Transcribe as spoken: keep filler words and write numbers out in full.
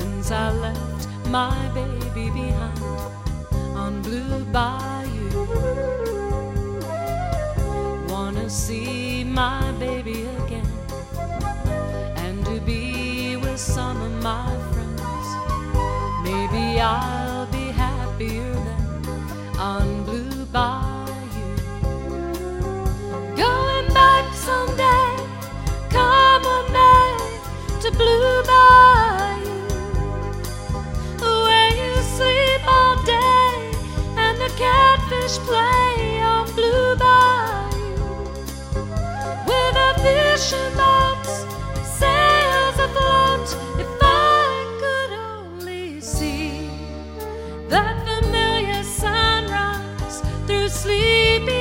since I left my baby behind on Blue Bayou. Wanna see my baby again, and to be with some of my friends. Maybe I'll be happier then on Blue Bayou. Going back someday, come on May, to Blue Bayou, where you sleep all day and the catfish play on Blue Bayou, with a fishing boats, sails afloat. If I could only see that familiar sunrise through sleepy